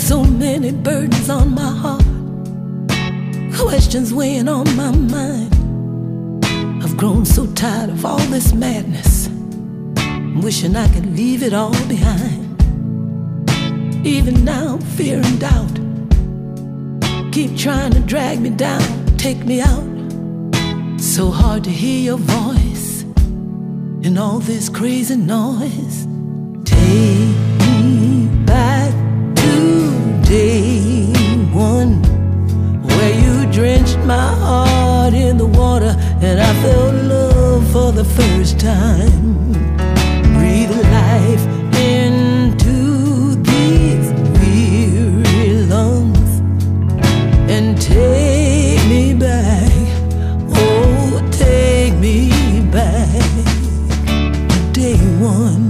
So many burdens on my heart, questions weighing on my mind. I've grown so tired of all this madness, wishing I could leave it all behind. Even now, fear and doubt keep trying to drag me down, take me out. So hard to hear your voice in all this crazy noise. Take me back to day one, where you drenched my heart in the water and I felt love for the first time. Breathe life into these weary lungs and take me back, oh, take me back to day one.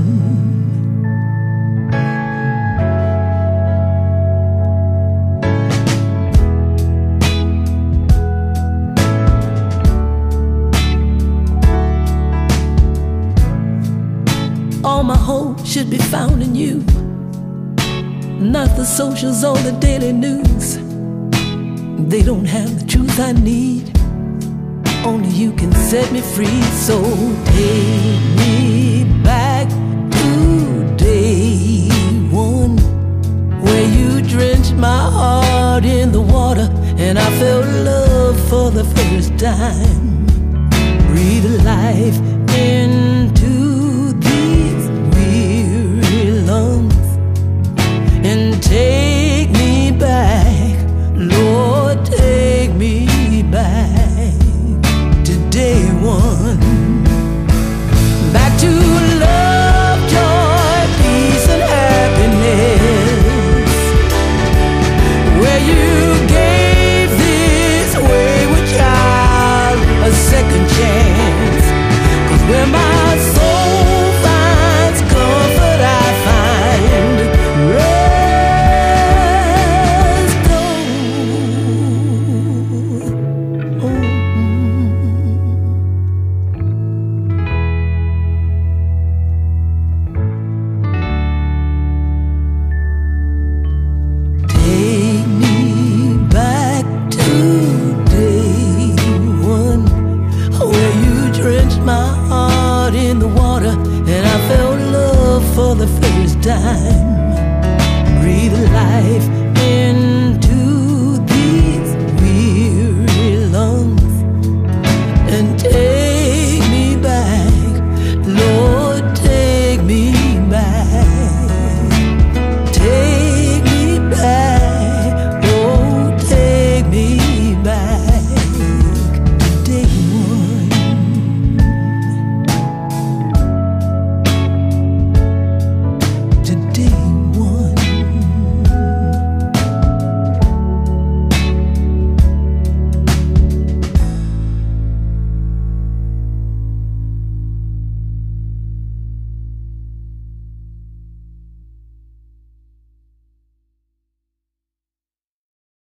All my hope should be found in you, not the socials or the daily news. They don't have the truth I need, only you can set me free. So take me back to day one, where you drenched my heart in the water and I felt love for the first time. Breathe life into these weary lungs and take